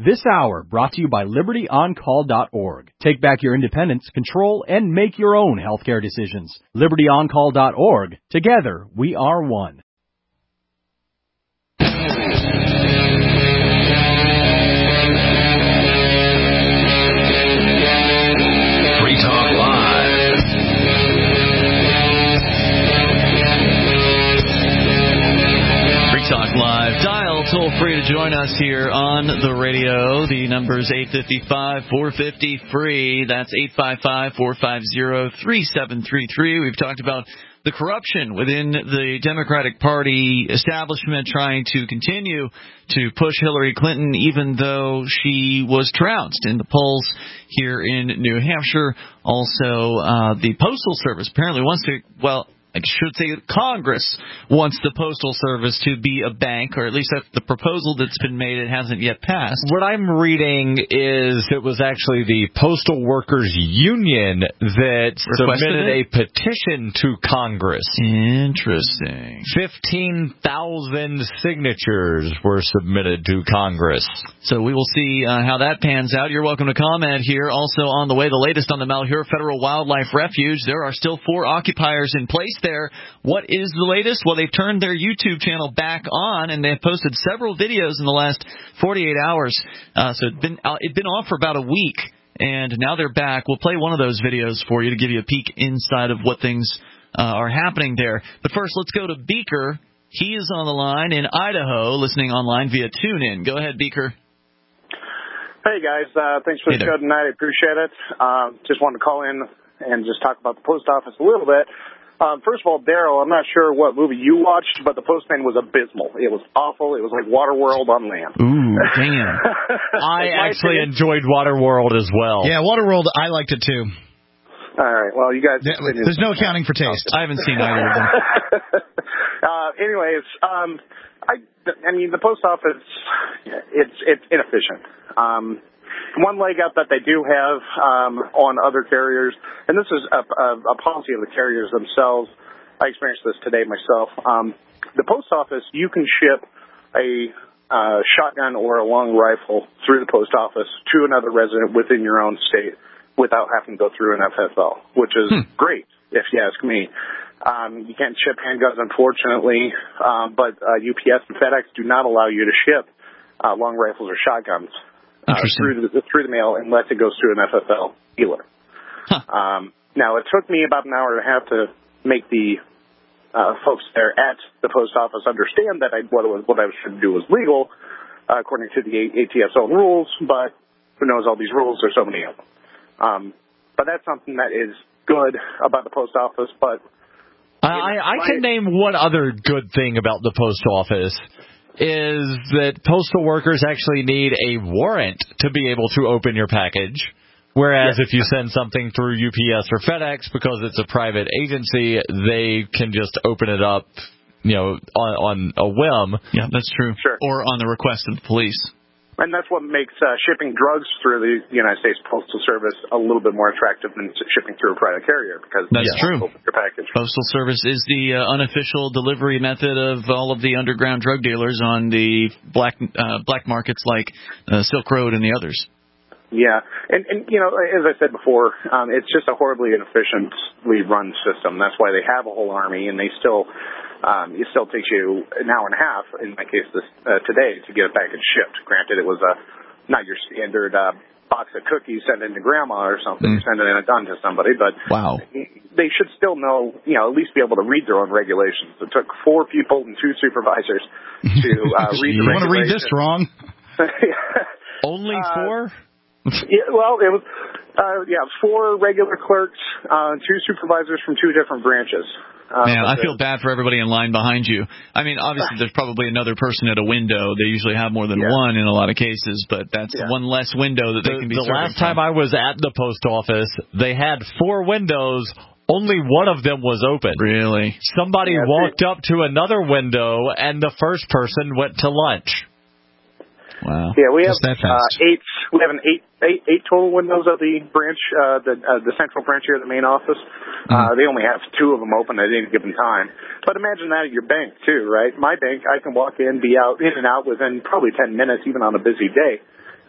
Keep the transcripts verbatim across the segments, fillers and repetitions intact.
This hour brought to you by liberty on call dot org. Take back your independence, control, and make your own healthcare decisions. liberty on call dot org. Together, we are one. Free Talk Live. Free Talk Live. Dial toll free to join us here on the radio. The number is eight five five, four five zero, free. That's eight five five, four five zero, three seven three three. We've talked about the corruption within the Democratic Party establishment trying to continue to push Hillary Clinton even though she was trounced in the polls here in New Hampshire. Also, uh, the Postal Service apparently wants to, well, I should say Congress wants the Postal Service to be a bank, or at least that's the proposal that's been made. It hasn't yet passed. What I'm reading is it was actually the Postal Workers Union that Requested submitted it? a petition to Congress. Interesting. fifteen thousand signatures were submitted to Congress. So we will see uh, how that pans out. You're welcome to comment here. Also on the way, the latest on the Malheur Federal Wildlife Refuge. There are still four occupiers in place there. What is the latest? Well, they've turned their YouTube channel back on, and they've posted several videos in the last forty-eight hours. Uh, so it's been, uh, it's been off for about a week, and now they're back. We'll play one of those videos for you to give you a peek inside of what things uh, are happening there. But first, let's go to Beaker. He is on the line in Idaho, listening online via TuneIn. Go ahead, Beaker. Hey, guys. Uh, thanks for Hey the there. show tonight. I appreciate it. Uh, just wanted to call in and just talk about the post office a little bit. Um, first of all, Daryl, I'm not sure what movie you watched, but the postman was abysmal. It was awful. It was like Waterworld on land. Ooh, damn. I In my actually opinion- enjoyed Waterworld as well. Yeah, Waterworld, I liked it too. All right. Well, you guys. There- There's no accounting for taste. I haven't seen either of them. uh, anyways, um, I, I mean, the post office, it's it's inefficient. Um, one leg up that they do have um, on other carriers, and this is a, a, a policy of the carriers themselves. I experienced this today myself. Um, the post office, you can ship a uh, shotgun or a long rifle through the post office to another resident within your own state without having to go through an F F L, which is Hmm. great, if you ask me. Um, you can't ship handguns, unfortunately, um, but uh, U P S and FedEx do not allow you to ship uh, long rifles or shotguns uh, through, the, through the mail unless it goes through an F F L dealer. Huh. Um, now, it took me about an hour and a half to make the uh, folks there at the post office understand that I, what, it was, what I was trying to do was legal, uh, according to the A T F's own rules, but who knows all these rules? There's so many of them. Um, but that's something that is good about the post office, but I, I can name one other good thing about the post office is that postal workers actually need a warrant to be able to open your package. Whereas Yes. if you send something through U P S or FedEx, because it's a private agency, they can just open it up, you know, on, on a whim. Yeah, that's true. Sure. Or on the request of the police. And that's what makes uh, shipping drugs through the United States Postal Service a little bit more attractive than shipping through a private carrier, because That's you true. open your package. Postal Service is the uh, unofficial delivery method of all of the underground drug dealers on the black uh, black markets like uh, Silk Road and the others. Yeah, and, and you know, as I said before, um, it's just a horribly inefficiently run system. That's why they have a whole army, and they still, um, it still takes you an hour and a half, in my case this uh, today, to get a package shipped. Granted, it was a not your standard uh, box of cookies sent in to grandma or something, Mm. sending in a gun to somebody, but Wow. they should still know, you know, at least be able to read their own regulations. It took four people and two supervisors to uh, read the You want to read regulations. this wrong? Only Uh, four? Yeah, well, it was, uh, yeah, four regular clerks, uh, two supervisors from two different branches. Uh, Man, I but feel bad for everybody in line behind you. I mean, obviously, there's probably another person at a window. They usually have more than Yeah. one in a lot of cases, but that's Yeah. one less window that they The, can be the serving last time from. I was at the post office, they had four windows. Only one of them was open. Really? Somebody Yeah, walked up to another window, and the first person went to lunch. Wow. Yeah, we have Just that uh, fast. eight. We have an eight, eight, eight total windows at the branch, uh, the uh, the central branch here at the main office. Uh, they only have two of them open at any given time. But imagine that at your bank too, right? My bank, I can walk in, be out, in and out within probably ten minutes, even on a busy day.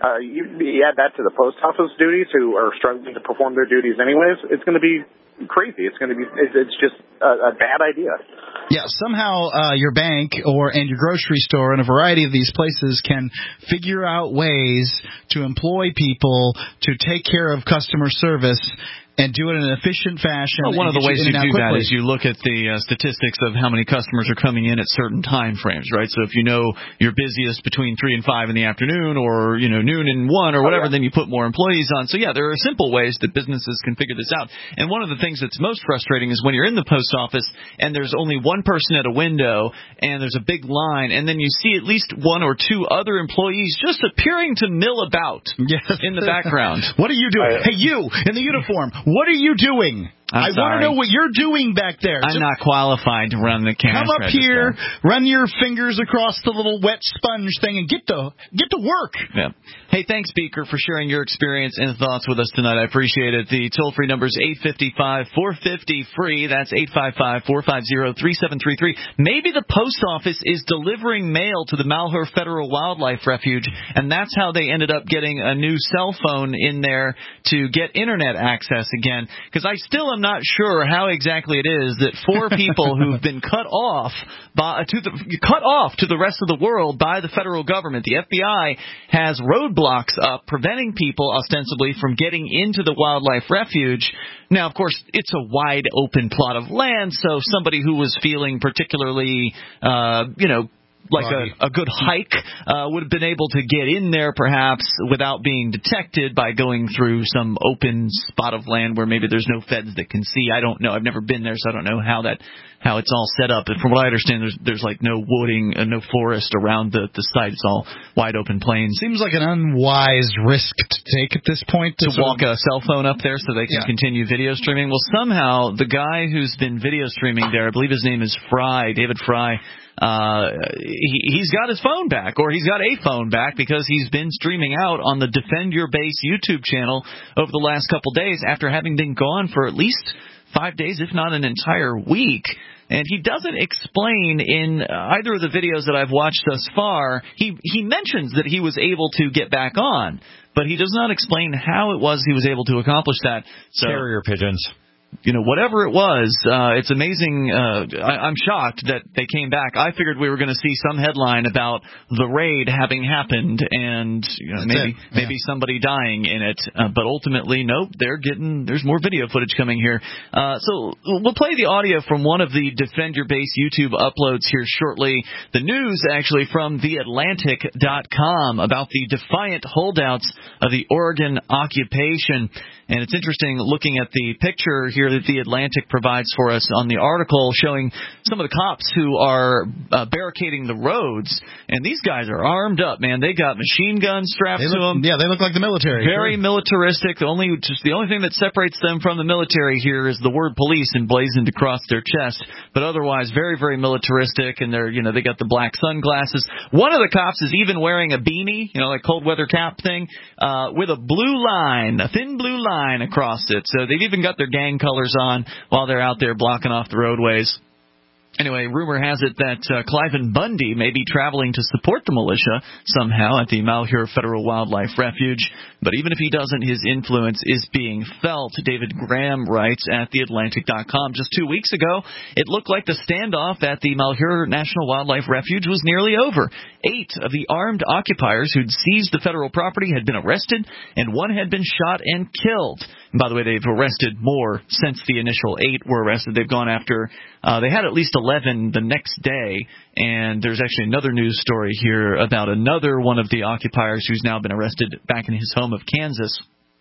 Uh, you, you add that to the post office duties, who are struggling to perform their duties anyways. It's going to be crazy. It's going to be. It's, it's just a, a bad idea. Yeah, somehow uh, your bank or and your grocery store and a variety of these places can figure out ways to employ people to take care of customer service and do it in an efficient fashion. Well, one of the ways you do quickly. that is you look at the uh, statistics of how many customers are coming in at certain time frames, right? So if you know you're busiest between three and five in the afternoon, or you know noon and one, or whatever, oh, yeah. then you put more employees on. So yeah, there are simple ways that businesses can figure this out. And one of the things that's most frustrating is when you're in the post office and there's only one person at a window and there's a big line, and then you see at least one or two other employees just appearing to mill about yes. in the background. What are you doing? Hey, you in the uniform. What are you doing? I'm I want to know what you're doing back there. I'm Just not qualified to run the cash Come up register. here, run your fingers across the little wet sponge thing, and get to get to work. Yeah. Hey, thanks, Beaker, for sharing your experience and thoughts with us tonight. I appreciate it. The toll-free number is eight five five, four five zero, free. That's eight five five, four five zero, three seven three three. Maybe the post office is delivering mail to the Malheur Federal Wildlife Refuge, and that's how they ended up getting a new cell phone in there to get Internet access again. Because I still am not sure how exactly it is that four people who've been cut off by to the cut off to the rest of the world by the federal government. The F B I has roadblocks up preventing people ostensibly from getting into the wildlife refuge. Now, of course, it's a wide open plot of land, so somebody who was feeling particularly, uh, you know, like a, a good hike uh, would have been able to get in there perhaps without being detected by going through some open spot of land where maybe there's no feds that can see. I don't know. I've never been there, so I don't know how that how it's all set up. And from what I understand, there's there's like no wooding, uh, no forest around the, the site. It's all wide open plains. Seems like an unwise risk to take at this point. To, to walk of... a cell phone up there so they can yeah. continue video streaming. Well, somehow the guy who's been video streaming there, I believe his name is Fry, David Fry, Uh, he, he's got his phone back, or he's got a phone back, because he's been streaming out on the Defend Your Base YouTube channel over the last couple days after having been gone for at least five days, if not an entire week. And he doesn't explain in either of the videos that I've watched thus far. He he mentions that he was able to get back on, but he does not explain how it was he was able to accomplish that. So, carrier pigeons. You know, whatever it was, uh, it's amazing. Uh, I, I'm shocked that they came back. I figured we were going to see some headline about the raid having happened and you know, maybe yeah. maybe somebody dying in it. Uh, but ultimately, nope, they're getting, there's more video footage coming here. Uh, so we'll play the audio from one of the Defend Your Base YouTube uploads here shortly. The news, actually, from the Atlantic dot com about the defiant holdouts of the Oregon occupation. And it's interesting looking at the picture here that the Atlantic provides for us on the article, showing some of the cops who are uh, barricading the roads. And these guys are armed up, man. They got machine guns strapped look, to them. Yeah, they look like the military. Very sure. militaristic. The only just the only thing that separates them from the military here is the word police emblazoned across their chest. But otherwise, very, very militaristic. And they're, you know, they got the black sunglasses. One of the cops is even wearing a beanie, you know, like cold weather cap thing, uh, with a blue line, a thin blue line across it. So they've even got their gang colors on while they're out there blocking off the roadways. Anyway, rumor has it that uh, Cliven Bundy may be traveling to support the militia somehow at the Malheur Federal Wildlife Refuge. But even if he doesn't, his influence is being felt. David Graham writes at the Atlantic dot com. Just two weeks ago, it looked like the standoff at the Malheur National Wildlife Refuge was nearly over. Eight of the armed occupiers who'd seized the federal property had been arrested, and one had been shot and killed. And by the way, they've arrested more since the initial eight were arrested. They've gone after, uh, they had at least eleven the next day, and there's actually another news story here about another one of the occupiers who's now been arrested back in his home of Kansas.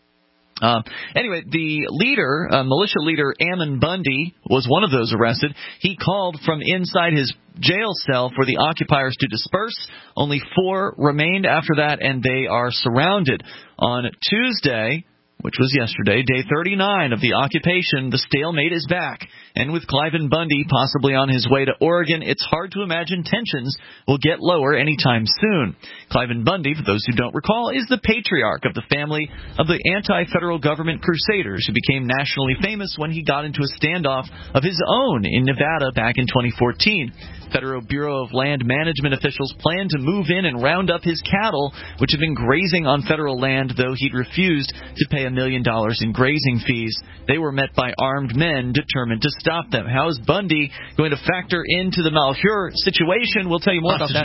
Uh, anyway, the leader, uh, militia leader Ammon Bundy, was one of those arrested. He called from inside his jail cell for the occupiers to disperse. Only four remained after that, and they are surrounded. On Tuesday, which was yesterday, day thirty-nine of the occupation, the stalemate is back. And with Cliven Bundy possibly on his way to Oregon, it's hard to imagine tensions will get lower anytime soon. Cliven Bundy, for those who don't recall, is the patriarch of the family of the anti-federal government crusaders who became nationally famous when he got into a standoff of his own in Nevada back in twenty fourteen. Federal Bureau of Land Management officials planned to move in and round up his cattle, which had been grazing on federal land, though he'd refused to pay a million dollars in grazing fees. They were met by armed men determined to stop them. How is Bundy going to factor into the Malheur situation? We'll tell you more about that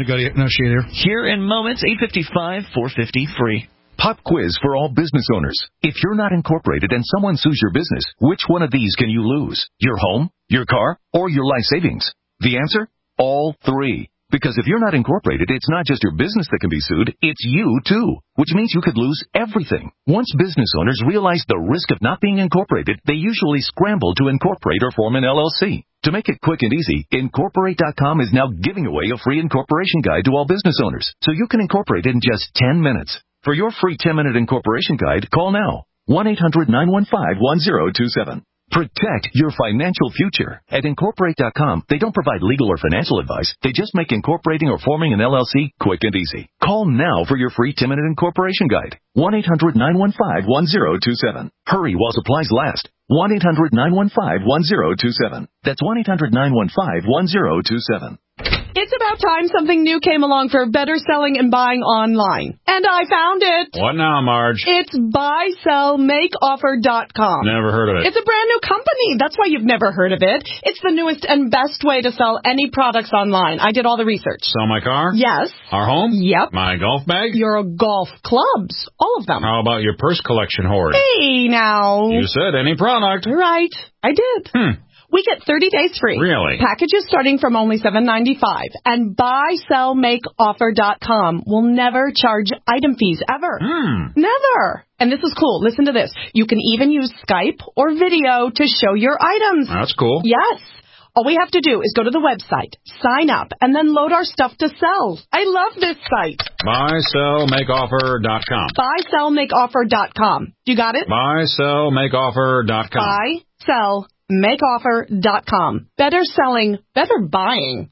here in moments. eight fifty-five, four fifty, free. Pop quiz for all business owners. If you're not incorporated and someone sues your business, which one of these can you lose? Your home, your car, or your life savings? The answer? All three. Because if you're not incorporated, it's not just your business that can be sued, it's you too, which means you could lose everything. Once business owners realize the risk of not being incorporated, they usually scramble to incorporate or form an L L C. To make it quick and easy, Incorporate dot com is now giving away a free incorporation guide to all business owners, so you can incorporate in just ten minutes. For your free ten-minute incorporation guide, call now. one eight hundred nine one five one zero two seven. Protect your financial future. At Incorporate dot com, they don't provide legal or financial advice. They just make incorporating or forming an L L C quick and easy. Call now for your free ten-minute incorporation guide. one eight hundred nine one five one zero two seven. Hurry while supplies last. one eight hundred nine one five one zero two seven. That's one eight hundred nine one five one zero two seven. It's about time something new came along for better selling and buying online. And I found it. What now, Marge? It's buy sell make offer dot com. Never heard of it. It's a brand new company. That's why you've never heard of it. It's the newest and best way to sell any products online. I did all the research. Sell my car? Yes. Our home? Yep. My golf bag? Your golf clubs. All of them. How about your purse collection hoard? Hey, now. You said any product. Right. I did. Hmm. We get thirty days free. Really? Packages starting from only seven ninety-five. And buy sell make offer dot com will never charge item fees ever. Hmm. Never. And this is cool. Listen to this. You can even use Skype or video to show your items. That's cool. Yes. All we have to do is go to the website, sign up, and then load our stuff to sell. I love this site. buy sell make offer dot com. buy sell make offer dot com. You got it? buy sell make offer dot com. buy sell make offer dot com. Better selling, better buying.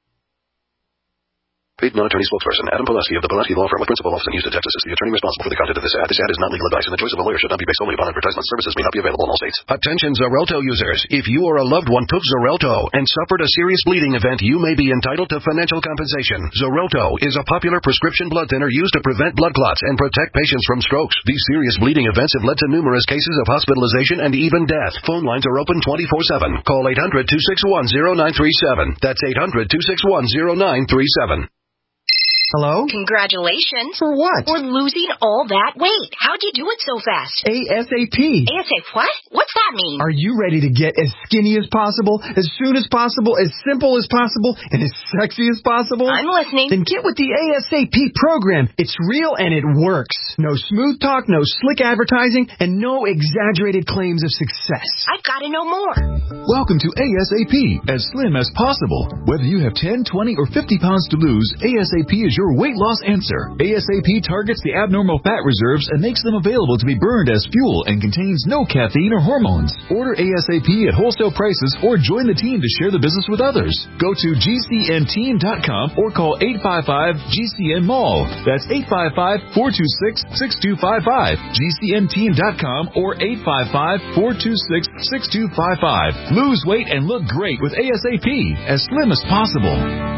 Paid non-attorney spokesperson Adam Pileski of the Pileski Law Firm with principal office in Houston, Texas is the attorney responsible for the content of this ad. This ad is not legal advice, and the choice of a lawyer should not be based solely upon advertisement. Services may not be available in all states. Attention Xarelto users. If you or a loved one took Xarelto and suffered a serious bleeding event, you may be entitled to financial compensation. Xarelto is a popular prescription blood thinner used to prevent blood clots and protect patients from strokes. These serious bleeding events have led to numerous cases of hospitalization and even death. Phone lines are open twenty-four seven. Call eight hundred two six one zero nine three seven. That's eight hundred two six one zero nine three seven. Hello? Congratulations. For what? For losing all that weight. How'd you do it so fast? ASAP. ASAP what? What's that mean? Are you ready to get as skinny as possible, as soon as possible, as simple as possible, and as sexy as possible? I'm listening. Then get with the ASAP program. It's real and it works. No smooth talk, no slick advertising, and no exaggerated claims of success. I've got to know more. Welcome to ASAP, as slim as possible. Whether you have ten, twenty, or fifty pounds to lose, ASAP is your your weight loss answer. ASAP targets the abnormal fat reserves and makes them available to be burned as fuel and contains no caffeine or hormones. Order ASAP at wholesale prices or join the team to share the business with others. Go to G C N team dot com or call eight five five G C N mall. That's eight five five, four two six, six two five five. G C N team dot com or eight five five, four two six, six two five five. Lose weight and look great with ASAP, as slim as possible.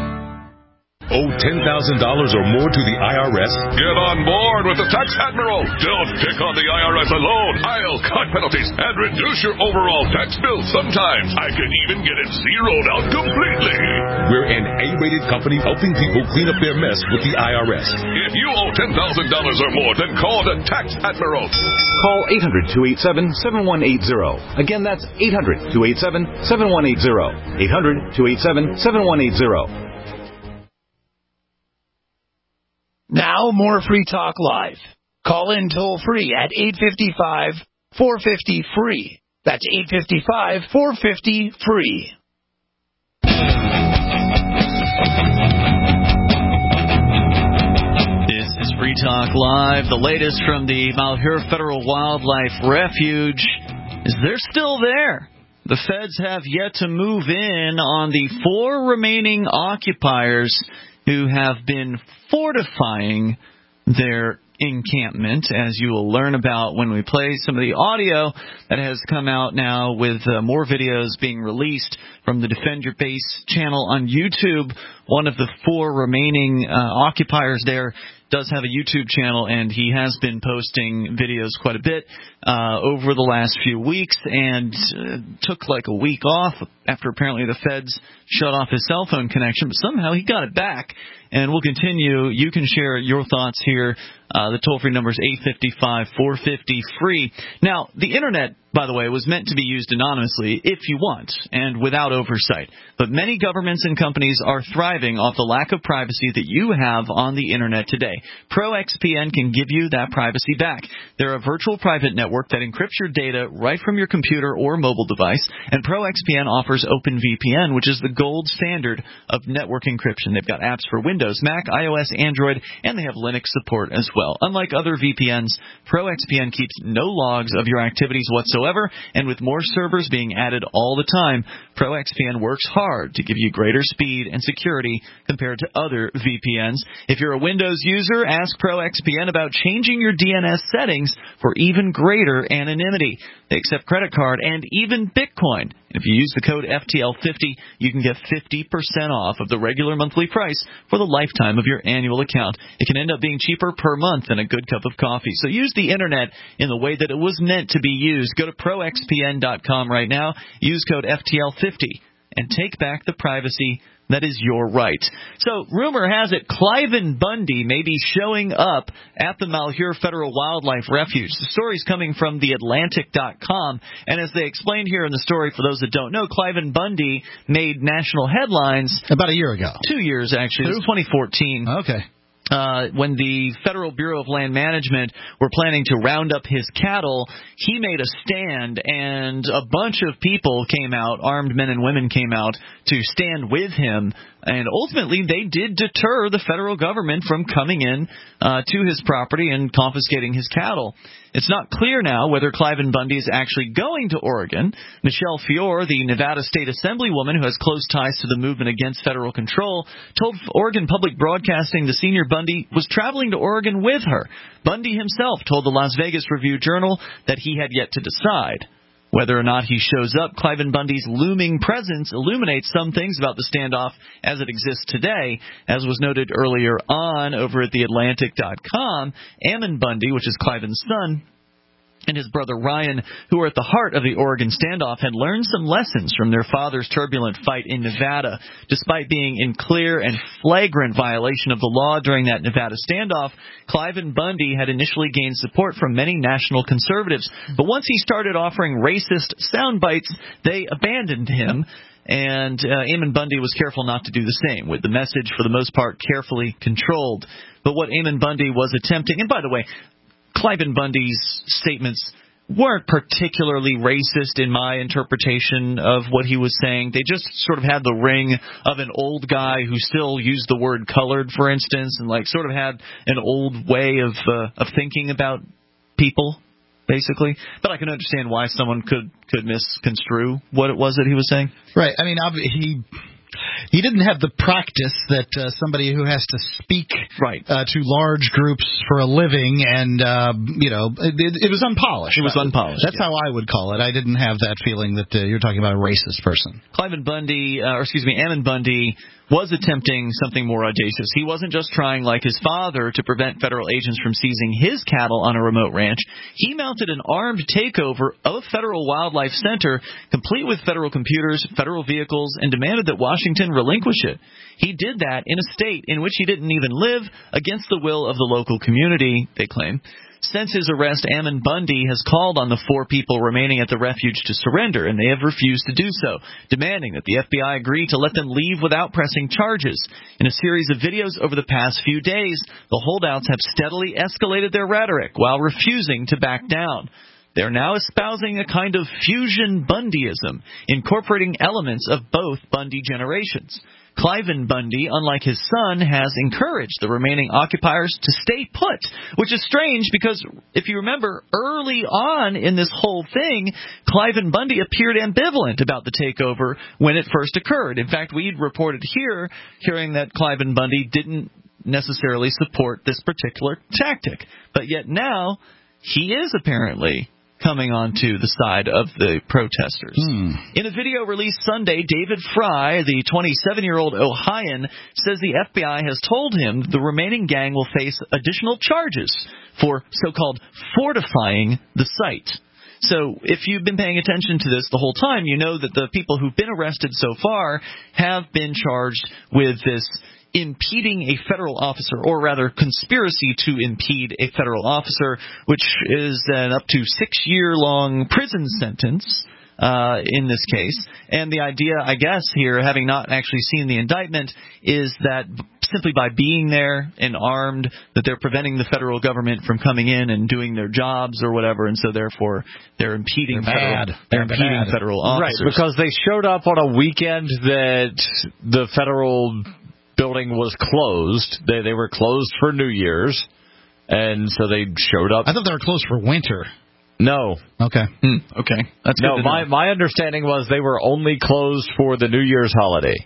Owe ten thousand dollars or more to the I R S? Get on board with the Tax Admiral. Don't pick on the I R S alone. I'll cut penalties and reduce your overall tax bill. Sometimes I can even get it zeroed out completely. We're an A-rated company helping people clean up their mess with the I R S. If you owe ten thousand dollars or more, then call the Tax Admiral. Call eight hundred, two eight seven, seven one eight zero. Again, that's eight hundred, two eight seven, seven one eight zero. eight hundred, two eight seven, seven one eight zero. Now, more Free Talk Live. Call in toll free at eight five five, four five zero, free. That's eight five five, four five zero, free. This is Free Talk Live. The latest from the Malheur Federal Wildlife Refuge is they're still there. The feds have yet to move in on the four remaining occupiers who have been fortifying their encampment, as you will learn about when we play some of the audio that has come out now with uh, more videos being released from the Defend Your Base channel on YouTube. One of the four remaining uh, occupiers there does have a YouTube channel, and he has been posting videos quite a bit uh, over the last few weeks, and uh, took like a week off after apparently the feds shut off his cell phone connection, but somehow he got it back. And we'll continue. You can share your thoughts here. Uh, the toll-free number is eight five five, four five zero, free. Now, the Internet, by the way, was meant to be used anonymously if you want and without oversight. But many governments and companies are thriving off the lack of privacy that you have on the Internet today. ProXPN can give you that privacy back. They're a virtual private network that encrypts your data right from your computer or mobile device. And ProXPN offers OpenVPN, which is the gold standard of network encryption. They've got apps for Windows, Mac, iOS, Android, and they have Linux support as well. Unlike other V P Ns, ProXPN keeps no logs of your activities whatsoever, and with more servers being added all the time, ProXPN works hard to give you greater speed and security compared to other V P Ns. If you're a Windows user, ask ProXPN about changing your D N S settings for even greater anonymity. They accept credit card and even Bitcoin. If you use the code F T L fifty, you can get fifty percent off of the regular monthly price for the lifetime of your annual account. It can end up being cheaper per month than a good cup of coffee. So use the Internet in the way that it was meant to be used. Go to Pro X P N dot com right now. Use code F T L fifty and take back the privacy that is your right. So, rumor has it Cliven Bundy may be showing up at the Malheur Federal Wildlife Refuge. The story's coming from the Atlantic dot com, and as they explained here in the story, for those that don't know, Cliven Bundy made national headlines about a year ago. Two years, actually. It was twenty fourteen. Okay. Uh, when the Federal Bureau of Land Management were planning to round up his cattle, he made a stand, and a bunch of people came out, armed men and women came out to stand with him, and ultimately they did deter the federal government from coming in uh, to his property and confiscating his cattle. It's not clear now whether Cliven Bundy is actually going to Oregon. Michelle Fiore, the Nevada State Assemblywoman who has close ties to the movement against federal control, told Oregon Public Broadcasting the senior Bundy was traveling to Oregon with her. Bundy himself told the Las Vegas Review-Journal that he had yet to decide. Whether or not he shows up, Cliven Bundy's looming presence illuminates some things about the standoff as it exists today. As was noted earlier on over at the Atlantic dot com, Ammon Bundy, which is Cliven's son, and his brother Ryan, who were at the heart of the Oregon standoff, had learned some lessons from their father's turbulent fight in Nevada. Despite being in clear and flagrant violation of the law during that Nevada standoff, Cliven Bundy had initially gained support from many national conservatives. But once he started offering racist sound bites, they abandoned him. And uh, Ammon Bundy was careful not to do the same, with the message, for the most part, carefully controlled. But what Ammon Bundy was attempting, and by the way, Cliven Bundy's statements weren't particularly racist in my interpretation of what he was saying. They just sort of had the ring of an old guy who still used the word colored, for instance, and like sort of had an old way of uh, of thinking about people, basically. But I can understand why someone could, could misconstrue what it was that he was saying. Right. I mean, he... He didn't have the practice that uh, somebody who has to speak right. uh, to large groups for a living, and, uh, you know, it, it was unpolished. It was unpolished. That's yeah. how I would call it. I didn't have that feeling that uh, you're talking about a racist person. Cliven Bundy, uh, or excuse me, Ammon Bundy, was attempting something more audacious. He wasn't just trying, like his father, to prevent federal agents from seizing his cattle on a remote ranch. He mounted an armed takeover of a federal wildlife center, complete with federal computers, federal vehicles, and demanded that Washington relinquish it. He did that in a state in which he didn't even live, against the will of the local community, they claim. Since his arrest, Ammon Bundy has called on the four people remaining at the refuge to surrender, and they have refused to do so, demanding that the F B I agree to let them leave without pressing charges. In a series of videos over the past few days, the holdouts have steadily escalated their rhetoric while refusing to back down. They're now espousing a kind of fusion Bundyism, incorporating elements of both Bundy generations. Cliven Bundy, unlike his son, has encouraged the remaining occupiers to stay put, which is strange because, if you remember, early on in this whole thing, Cliven Bundy appeared ambivalent about the takeover when it first occurred. In fact, we'd reported here, hearing that Cliven Bundy didn't necessarily support this particular tactic. But yet now he is apparently coming onto the side of the protesters. Hmm. In a video released Sunday, David Fry, the twenty-seven-year-old Ohioan, says the F B I has told him the remaining gang will face additional charges for so-called fortifying the site. So if you've been paying attention to this the whole time, you know that the people who've been arrested so far have been charged with this impeding a federal officer, or rather conspiracy to impede a federal officer, which is an up to six-year-long prison sentence uh, in this case. And the idea, I guess, here, having not actually seen the indictment, is that simply by being there and armed, that they're preventing the federal government from coming in and doing their jobs or whatever, and so therefore they're impeding They're federal, bad. they're They're impeding bad. federal officers. Right, because they showed up on a weekend that the federal building was closed. They they were closed for New Year's, and so they showed up. I thought they were closed for winter. No. Okay. Hmm, okay. That's no. good to My know. my understanding was they were only closed for the New Year's holiday.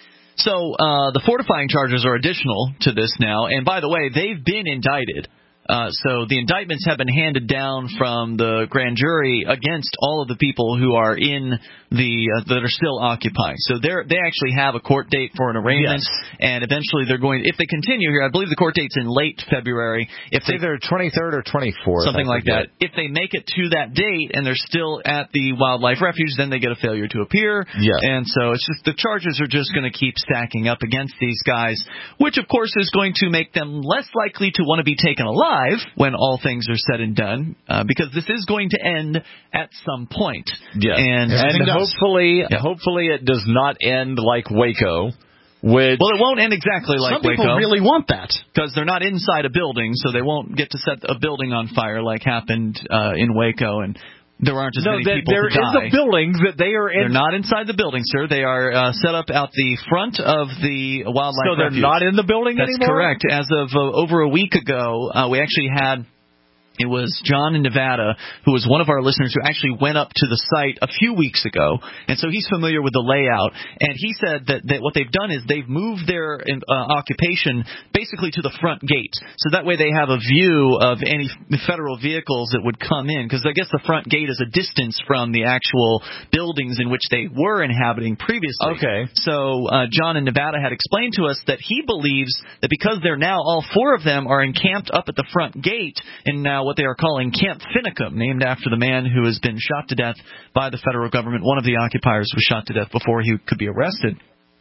So uh, the fortifying charges are additional to this now, and by the way, they've been indicted. Uh, so the indictments have been handed down from the grand jury against all of the people who are in the uh, that are still occupying. So they they actually have a court date for an arraignment, Yes. and eventually they're going. If they continue here, I believe the court date's in late February. If It's they, either twenty-third or twenty-fourth, something I like forget. that. If they make it to that date and they're still at the wildlife refuge, then they get a failure to appear. Yes. And so it's just the charges are just going to keep stacking up against these guys, which of course is going to make them less likely to want to be taken alive when all things are said and done, uh, because this is going to end at some point. Yeah. And, and hopefully, Yeah. hopefully it does not end like Waco. Which, well, it won't end exactly like Some people Waco. really want that. Because they're not inside a building, so they won't get to set a building on fire like happened uh, in Waco, and there aren't as no, many that, people there to die. is a building that they are in. They're not inside the building, sir. They are uh, set up out the front of the wildlife So they're refuge. not in the building That's anymore? correct. As of uh, over a week ago, uh, we actually had... It was John in Nevada, who was one of our listeners, who actually went up to the site a few weeks ago, and so he's familiar with the layout. And he said that, that what they've done is they've moved their uh, occupation basically to the front gate, so that way they have a view of any federal vehicles that would come in, because I guess the front gate is a distance from the actual buildings in which they were inhabiting previously. Okay. So uh, John in Nevada had explained to us that he believes that because they're now, all four of them are encamped up at the front gate, and now what they are calling Camp Finicum, named after the man who has been shot to death by the federal government. One of the occupiers was shot to death before he could be arrested.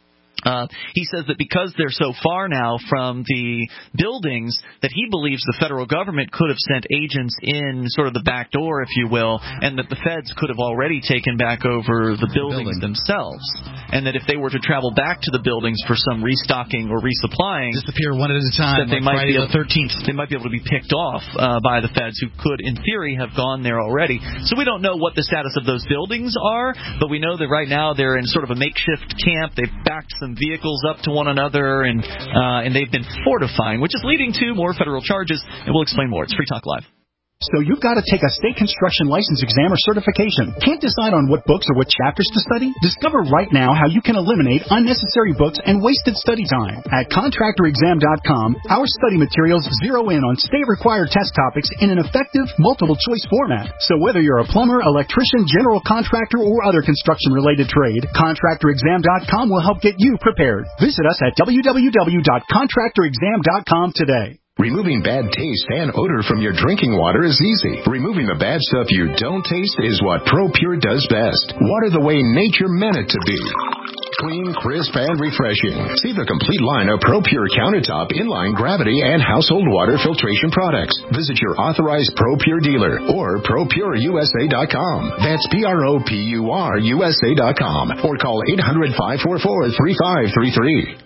Uh, he says that because they're so far now from the buildings that he believes the federal government could have sent agents in sort of the back door, if you will, and that the feds could have already taken back over the buildings Building. themselves, and that if they were to travel back to the buildings for some restocking or resupplying, disappear one at a time, that they like might Friday be the thirteenth. They might be able to be picked off uh, by the feds, who could, in theory, have gone there already. So we don't know what the status of those buildings are, but we know that right now they're in sort of a makeshift camp. They've backed some vehicles up to one another, and uh, and they've been fortifying, which is leading to more federal charges. And we'll explain more. It's Free Talk Live. So you've got to take a state construction license exam or certification. Can't decide on what books or what chapters to study? Discover right now how you can eliminate unnecessary books and wasted study time. At contractor exam dot com, our study materials zero in on state-required test topics in an effective, multiple-choice format. So whether you're a plumber, electrician, general contractor, or other construction-related trade, contractor exam dot com will help get you prepared. Visit us at w w w dot contractor exam dot com today. Removing bad taste and odor from your drinking water is easy. Removing the bad stuff you don't taste is what ProPure does best. Water the way nature meant it to be. Clean, crisp, and refreshing. See the complete line of ProPure countertop, inline, gravity, and household water filtration products. Visit your authorized ProPure dealer or pro pure u s a dot com. That's P R O P U R U S A dot com or call eight hundred, five four four, three five three three.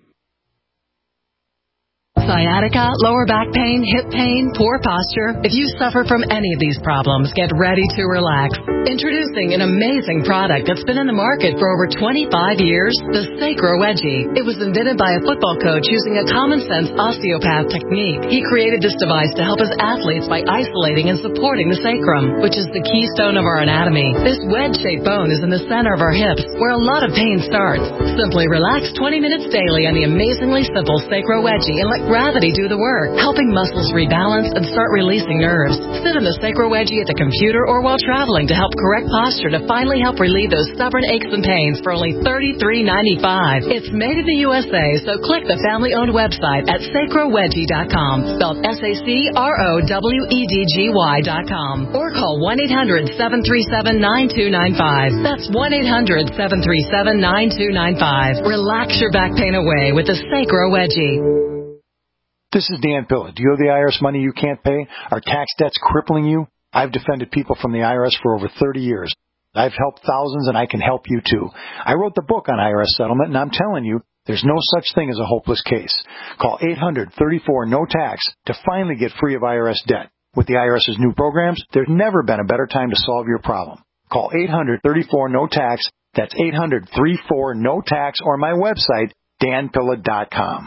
Sciatica, lower back pain, hip pain, poor posture. If you suffer from any of these problems, get ready to relax. Introducing an amazing product that's been in the market for over twenty-five years, the Sacro Wedgie. It was invented by a football coach using a common-sense osteopath technique. He created this device to help his athletes by isolating and supporting the sacrum, which is the keystone of our anatomy. This wedge-shaped bone is in the center of our hips, where a lot of pain starts. Simply relax twenty minutes daily on the amazingly simple Sacro Wedgie and let gravity do the work, helping muscles rebalance and start releasing nerves. Sit in the Sacro Wedgie at the computer or while traveling to help correct posture to finally help relieve those stubborn aches and pains for only thirty-three ninety-five. It's made in the U S A, so click the family-owned website at sacro wedgie dot com, spelled S A C R O W E D G Y dot com, or call one eight hundred seven three seven nine two nine five. That's one eight hundred seven three seven nine two nine five. Relax your back pain away with the Sacro Wedgie. This is Dan Pilla. Do you owe the I R S money you can't pay? Are tax debts crippling you? I've defended people from the I R S for over thirty years. I've helped thousands, and I can help you, too. I wrote the book on I R S settlement, and I'm telling you, there's no such thing as a hopeless case. Call eight hundred thirty-four no tax to finally get free of I R S debt. With the IRS's new programs, there's never been a better time to solve your problem. Call eight hundred thirty-four no tax. That's eight hundred thirty-four no tax, or my website, dan pilla dot com.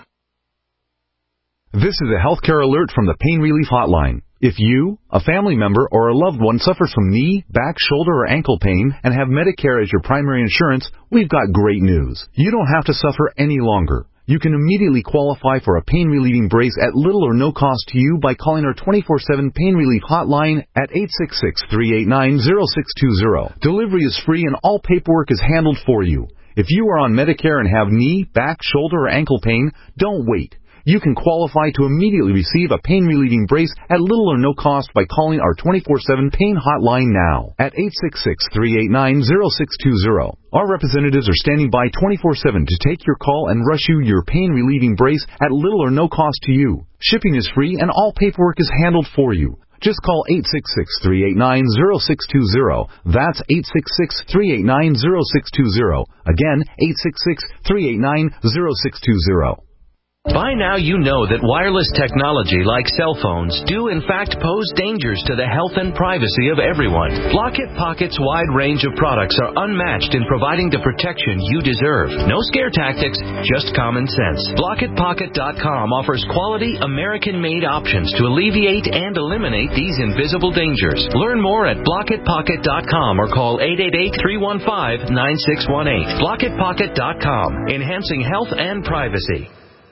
This is a healthcare alert from the Pain Relief Hotline. If you, a family member, or a loved one suffers from knee, back, shoulder, or ankle pain and have Medicare as your primary insurance, we've got great news. You don't have to suffer any longer. You can immediately qualify for a pain-relieving brace at little or no cost to you by calling our twenty-four seven Pain Relief Hotline at eight six six, three eight nine, zero six two zero. Delivery is free and all paperwork is handled for you. If you are on Medicare and have knee, back, shoulder, or ankle pain, don't wait. You can qualify to immediately receive a pain-relieving brace at little or no cost by calling our twenty-four seven Pain Hotline now at eight six six, three eight nine, zero six two zero. Our representatives are standing by twenty-four seven to take your call and rush you your pain-relieving brace at little or no cost to you. Shipping is free and all paperwork is handled for you. Just call eight six six, three eight nine, zero six two zero. That's eight six six, three eight nine, zero six two zero. Again, eight six six, three eight nine, zero six two zero. By now you know that wireless technology like cell phones do in fact pose dangers to the health and privacy of everyone. Blockit Pocket's wide range of products are unmatched in providing the protection you deserve. No scare tactics, just common sense. Blockit Pocket dot com offers quality American-made options to alleviate and eliminate these invisible dangers. Learn more at Blockit Pocket dot com or call eight eight eight, three one five, nine six one eight. Blockit Pocket dot com, enhancing health and privacy.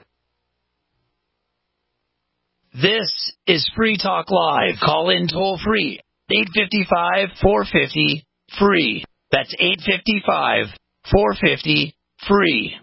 This is Free Talk Live. Call in toll free. eight five five, four five zero, free. That's eight five five, four five zero, free.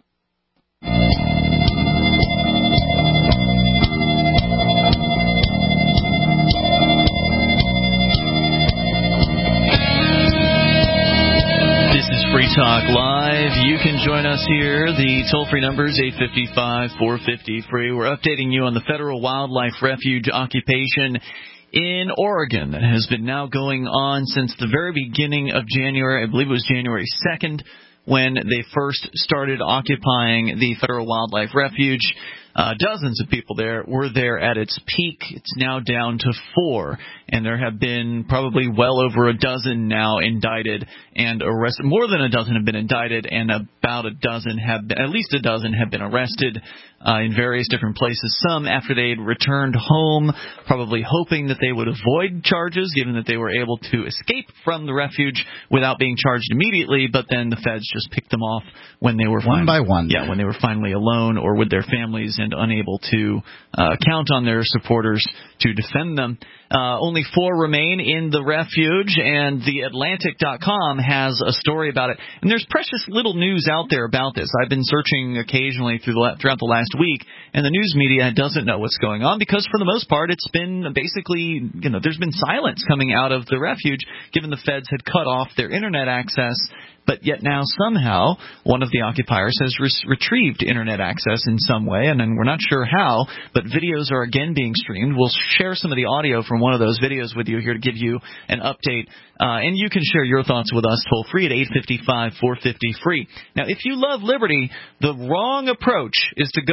Free Talk Live. You can join us here. The toll-free number is eight five five, four five zero, free. We're updating you on the Federal Wildlife Refuge occupation in Oregon that has been now going on since the very beginning of January. I believe it was January second when they first started occupying the Federal Wildlife Refuge. Uh, dozens of people there were there at its peak. It's now down to four, and there have been probably well over a dozen now indicted and arrested. More than a dozen have been indicted, and about a dozen have been, at least a dozen have been arrested uh, in various different places. Some after they'd returned home, probably hoping that they would avoid charges, given that they were able to escape from the refuge without being charged immediately. But then the feds just picked them off when they were one finally, by one. Yeah, when they were finally alone or with their families and unable to uh, count on their supporters to defend them. Uh, only four remain in the refuge, and the Atlantic dot com has a story about it. And there's precious little news out there about this. I've been searching occasionally through the, throughout the last week, and the news media doesn't know what's going on because, for the most part, it's been basically, you know, there's been silence coming out of the refuge, given the feds had cut off their Internet access. But yet now somehow one of the occupiers has re- retrieved Internet access in some way, and, and we're not sure how, but videos are again being streamed. We'll share some of the audio from one of those videos with you here to give you an update. Uh, and you can share your thoughts with us toll-free at eight five five, four five zero, free. Now, if you love liberty, the wrong approach is to go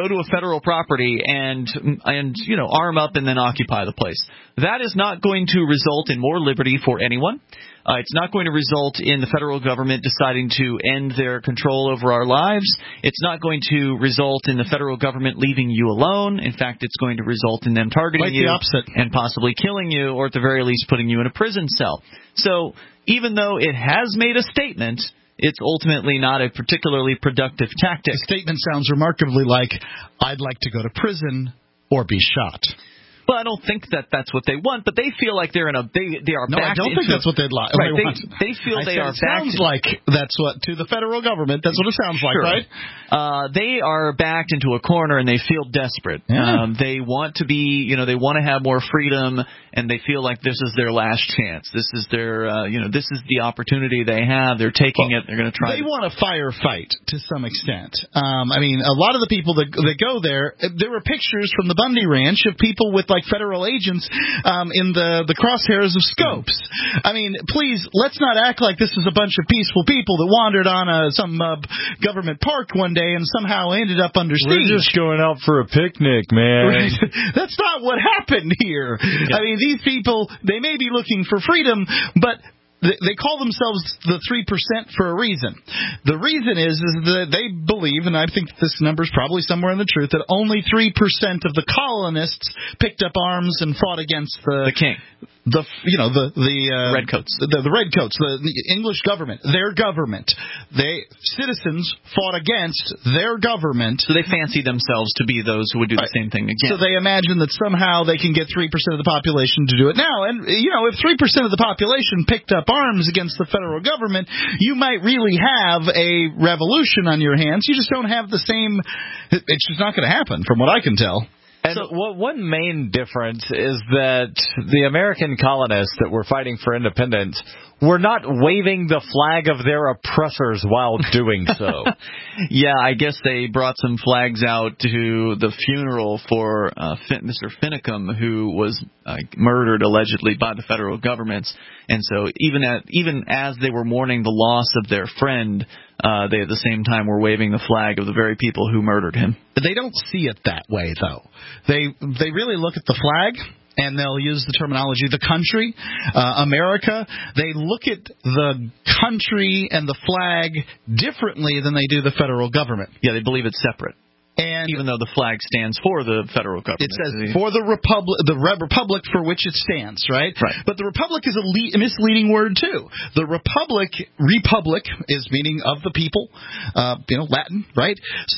to a federal property and and you know arm up and then occupy the place. That is not going to result in more liberty for anyone. Uh, it's not going to result in the federal government deciding to end their control over our lives. It's not going to result in the federal government leaving you alone. In fact, it's going to result in them targeting Quite you the opposite. and possibly killing you, or at the very least putting you in a prison cell. So even though it has made a statement, it's ultimately not a particularly productive tactic. The statement sounds remarkably like, I'd like to go to prison or be shot. Well, I don't think that that's what they want, but they feel like they're in a they they are no, backed I don't into, think that's what they'd like. Right, they, they, they feel I they said are it backed. sounds like that's what to the federal government. That's what it sounds like, Sure. right? Uh, they are backed into a corner and they feel desperate. Yeah. Um, they want to be, you know, they want to have more freedom, and they feel like this is their last chance. This is their, uh, you know, this is the opportunity they have. They're taking well, it. They're going to try. They to... want a firefight to some extent. Um, I mean, a lot of the people that that go there, there were pictures from the Bundy Ranch of people with like federal agents um, in the the crosshairs of scopes. I mean, please, let's not act like this is a bunch of peaceful people that wandered on a, some uh, government park one day and somehow ended up under siege. We're just going out for a picnic, man. Right? That's not what happened here. Yeah. I mean, these people, they may be looking for freedom, but they call themselves the three percent for a reason. The reason is, is that they believe, and I think this number is probably somewhere in the truth, that only three percent of the colonists picked up arms and fought against the, the king. The you know the the uh, redcoats, the, the redcoats, the, the English government, their government, they citizens fought against their government. So they fancy themselves to be those who would do right. the same thing again. So they imagine that somehow they can get three percent of the population to do it now. And you know, if three percent of the population picked up arms against the federal government, you might really have a revolution on your hands. You just don't have the same. It's just not going to happen, from what I can tell. And so, what, one main difference is that the American colonists that were fighting for independence were not waving the flag of their oppressors while doing so. Yeah, I guess they brought some flags out to the funeral for uh, Mister Finicum, who was uh, murdered allegedly by the federal government. And so even at even as they were mourning the loss of their friend, uh, they at the same time were waving the flag of the very people who murdered him. They don't see it that way, though. They they really look at the flag, and they'll use the terminology the country, uh, America. They look at the country and the flag differently than they do the federal government. Yeah, they believe it's separate. And even though the flag stands for the federal government. It says for the republic, the republic for which it stands, right? Right. But the republic is a le- misleading word too. The republic, republic is meaning of the people, uh, you know, Latin, right?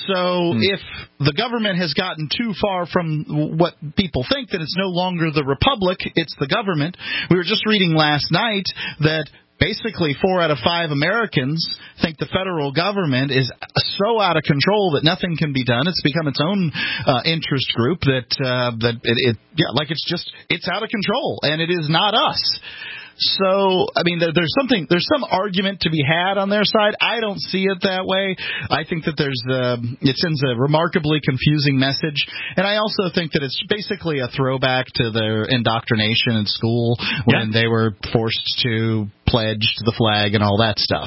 So hmm. if the government has gotten too far from what people think, then it's no longer the republic, it's the government. We were just reading last night that basically, four out of five Americans think the federal government is so out of control that nothing can be done. It's become its own uh, interest group that uh, that it, it yeah, like it's just it's out of control, and it is not us. So, I mean, there, there's something, there's some argument to be had on their side. I don't see it that way. I think that there's, uh, it sends a remarkably confusing message, and I also think that it's basically a throwback to their indoctrination in school when yeah. they were forced to pledge to the flag and all that stuff.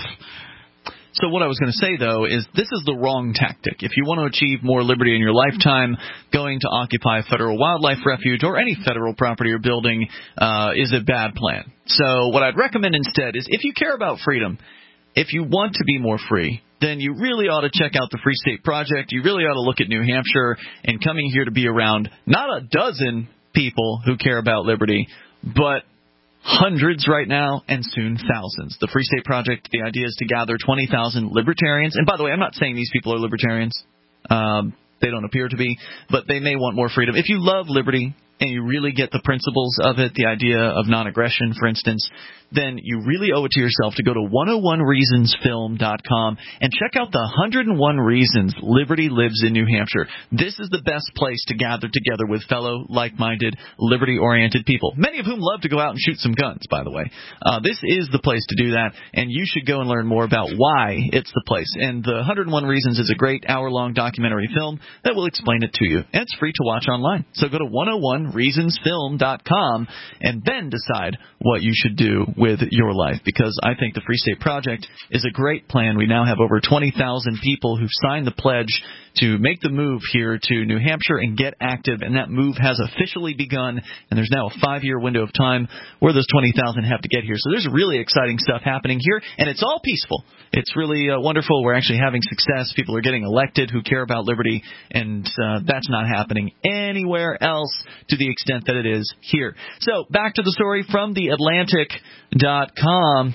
So what I was going to say, though, is this is the wrong tactic. If you want to achieve more liberty in your lifetime, going to occupy a federal wildlife refuge or any federal property or building uh, is a bad plan. So what I'd recommend instead is if you care about freedom, if you want to be more free, then you really ought to check out the Free State Project. You really ought to look at New Hampshire and coming here to be around not a dozen people who care about liberty, but hundreds right now, and soon thousands. The Free State Project, the idea is to gather twenty thousand libertarians. And by the way, I'm not saying these people are libertarians. Um, they don't appear to be, but they may want more freedom. If you love liberty and you really get the principles of it, the idea of non-aggression, for instance, then you really owe it to yourself to go to one oh one reasons film dot com and check out the one hundred one Reasons Liberty Lives in New Hampshire. This is the best place to gather together with fellow, like-minded, liberty-oriented people, many of whom love to go out and shoot some guns, by the way. Uh, this is the place to do that, and you should go and learn more about why it's the place. And the one hundred one Reasons is a great hour-long documentary film that will explain it to you, and it's free to watch online. So go to one oh one one reasons film dot com, and then decide what you should do with your life, because I think the Free State Project is a great plan. We now have over twenty thousand people who've signed the pledge to make the move here to New Hampshire and get active, and that move has officially begun, and there's now a five-year window of time where those twenty thousand have to get here. So there's really exciting stuff happening here, and it's all peaceful. It's really uh, wonderful. We're actually having success. People are getting elected who care about liberty, and uh, that's not happening anywhere else to the extent that it is here. So back to the story from the Atlantic dot com.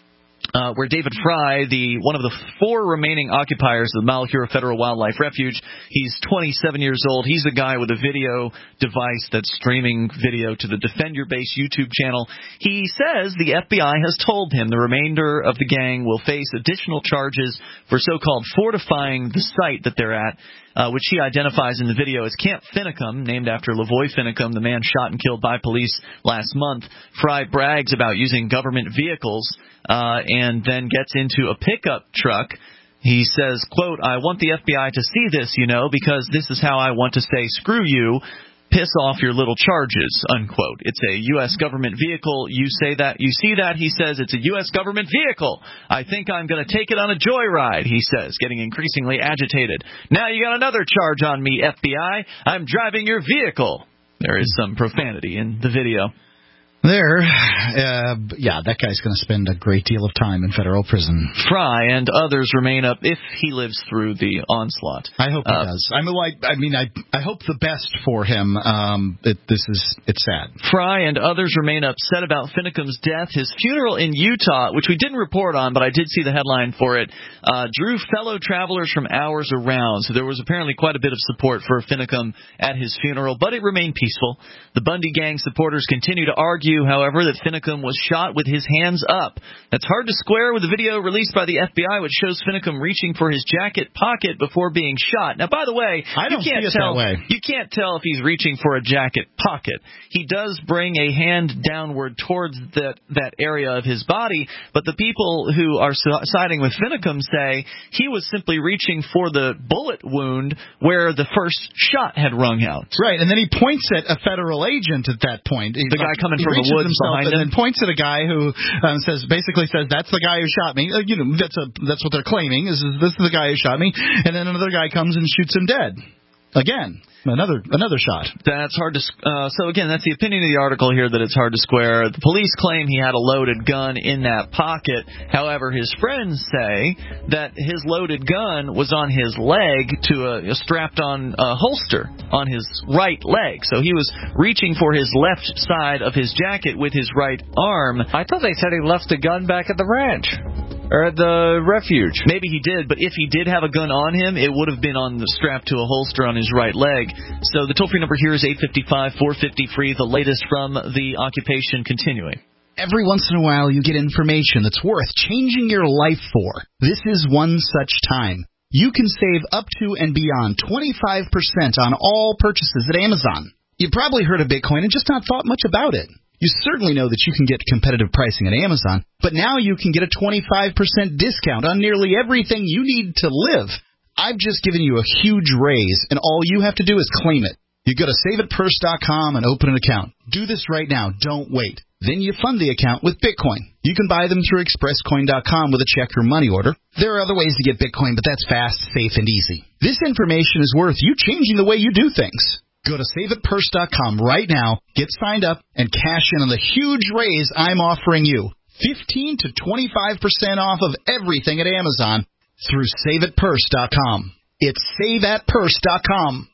Uh, where David Fry, the one of the four remaining occupiers of the Malheur Federal Wildlife Refuge, he's twenty-seven years old. He's the guy with a video device that's streaming video to the Defend Your Base YouTube channel. He says the F B I has told him the remainder of the gang will face additional charges for so-called fortifying the site that they're at, Uh, which he identifies in the video as Camp Finicum, named after Lavoy Finicum, the man shot and killed by police last month. Fry brags about using government vehicles uh, and then gets into a pickup truck. He says, quote, "I want the F B I to see this, you know, because this is how I want to say screw you. Piss off your little charges," unquote. It's a U S government vehicle. You say that, you see that, he says, it's a U S government vehicle. I think I'm going to take it on a joyride, he says, getting increasingly agitated. Now you got another charge on me, F B I. I'm driving your vehicle. There is some profanity in the video. There, uh, yeah, that guy's going to spend a great deal of time in federal prison. Fry and others remain up if he lives through the onslaught. I hope he uh, does. I mean, like, I mean, I I hope the best for him. Um, it, this is it's sad. Fry and others remain upset about Finicum's death. His funeral in Utah, which we didn't report on, but I did see the headline for it, uh, drew fellow travelers from hours around. So there was apparently quite a bit of support for Finicum at his funeral, but it remained peaceful. The Bundy gang supporters continue to argue, however, that Finicum was shot with his hands up. That's hard to square with the video released by the F B I, which shows Finicum reaching for his jacket pocket before being shot. Now, by the way, I don't you can't see it tell. that way. You can't tell if he's reaching for a jacket pocket. He does bring a hand downward towards that that area of his body, but the people who are siding with Finicum say he was simply reaching for the bullet wound where the first shot had rung out. Right, and then he points at a federal agent at that point. The guy coming from the woods behind and him, then points at a guy who um, says, basically says, "That's the guy who shot me." Uh, you know, that's a that's what they're claiming. Is, is this is the guy who shot me? And then another guy comes and shoots him dead. Again, another another shot. That's hard to. Uh, so again, that's the opinion of the article here, that it's hard to square. The police claim he had a loaded gun in that pocket. However, his friends say that his loaded gun was on his leg to a, a strapped-on uh, holster on his right leg. So he was reaching for his left side of his jacket with his right arm. I thought they said he left the gun back at the ranch. Or at the refuge. Maybe he did, but if he did have a gun on him, it would have been on the strap to a holster on his right leg. So the toll-free number here is eight five five, four five zero, free, the latest from the occupation continuing. Every once in a while you get information that's worth changing your life for. This is one such time. You can save up to and beyond twenty-five percent on all purchases at Amazon. You probably heard of Bitcoin and just not thought much about it. You certainly know that you can get competitive pricing at Amazon, but now you can get a twenty-five percent discount on nearly everything you need to live. I've just given you a huge raise, and all you have to do is claim it. You go to save it purse dot com and open an account. Do this right now. Don't wait. Then you fund the account with Bitcoin. You can buy them through express coin dot com with a check or money order. There are other ways to get Bitcoin, but that's fast, safe, and easy. This information is worth you changing the way you do things. Go to save it purse dot com right now, get signed up, and cash in on the huge raise I'm offering you. fifteen to twenty-five percent off of everything at Amazon through save it purse dot com. It's save it purse dot com.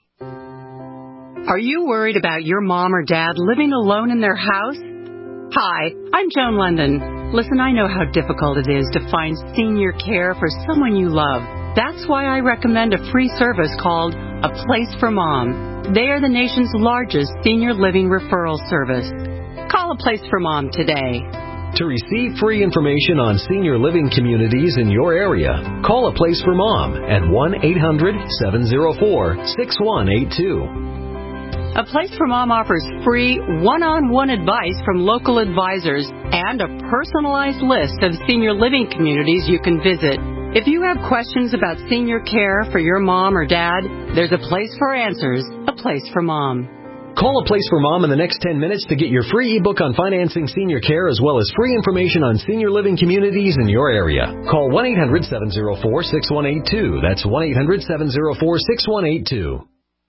Are you worried about your mom or dad living alone in their house? Hi, I'm Joan London. Listen, I know how difficult it is to find senior care for someone you love. That's why I recommend a free service called A Place for Mom. They are the nation's largest senior living referral service. Call A Place for Mom today. To receive free information on senior living communities in your area, call A Place for Mom at one eight hundred, seven oh four, six one eight two. A Place for Mom offers free one-on-one advice from local advisors and a personalized list of senior living communities you can visit. If you have questions about senior care for your mom or dad, there's a place for answers, A Place for Mom. Call A Place for Mom in the next ten minutes to get your free ebook on financing senior care as well as free information on senior living communities in your area. Call one eight hundred seven oh four six one eight two. That's one eight hundred seven oh four six one eight two.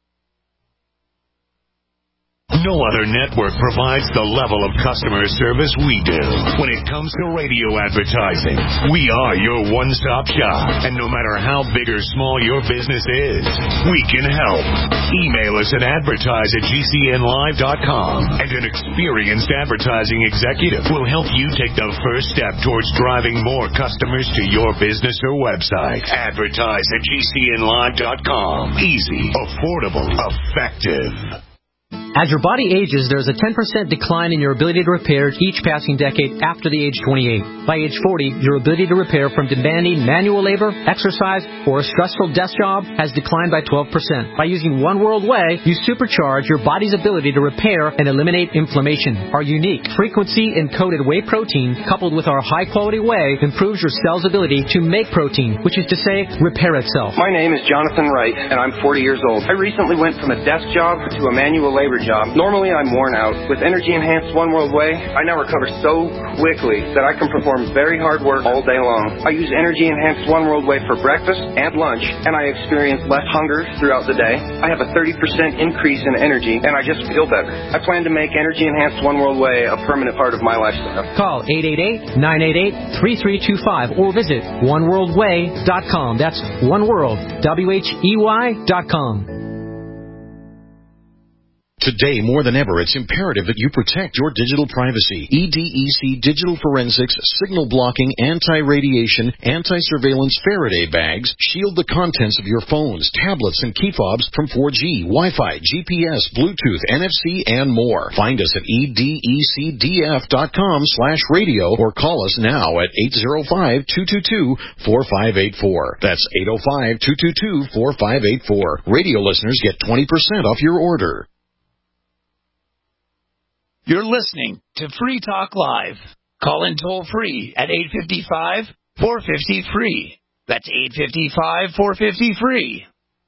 No other network provides the level of customer service we do. When it comes to radio advertising, we are your one-stop shop. And no matter how big or small your business is, we can help. Email us at advertise at g c n live dot com, and an experienced advertising executive will help you take the first step towards driving more customers to your business or website. Advertise at g c n live dot com. Easy, affordable, effective. As your body ages, there's a ten percent decline in your ability to repair each passing decade after the age twenty-eight. By age forty, your ability to repair from demanding manual labor, exercise, or a stressful desk job has declined by twelve percent. By using One World Whey, you supercharge your body's ability to repair and eliminate inflammation. Our unique frequency-encoded whey protein, coupled with our high-quality whey, improves your cell's ability to make protein, which is to say, repair itself. My name is Jonathan Wright, and I'm forty years old. I recently went from a desk job to a manual labor job. Normally, I'm worn out. With Energy Enhanced One World Whey, I now recover so quickly that I can perform very hard work all day long. I use Energy Enhanced One World Whey for breakfast and lunch, and I experience less hunger throughout the day. I have a thirty percent increase in energy, and I just feel better. I plan to make Energy Enhanced One World Whey a permanent part of my lifestyle. Call eight eight eight, nine eight eight, three three two five or visit one world whey dot com. That's One World, W H E Y dot com. Today, more than ever, it's imperative that you protect your digital privacy. E D E C Digital Forensics, Signal Blocking, Anti-Radiation, Anti-Surveillance Faraday bags shield the contents of your phones, tablets, and key fobs from four G, Wi-Fi, G P S, Bluetooth, N F C, and more. Find us at E D E C D F dot com slash radio or call us now at eight oh five, two two two, four five eight four. That's eight oh five, two two two, four five eight four. Radio listeners get twenty percent off your order. You're listening to Free Talk Live. Call in toll free at eight five five, four five zero, free. That's eight five five, four five zero, free.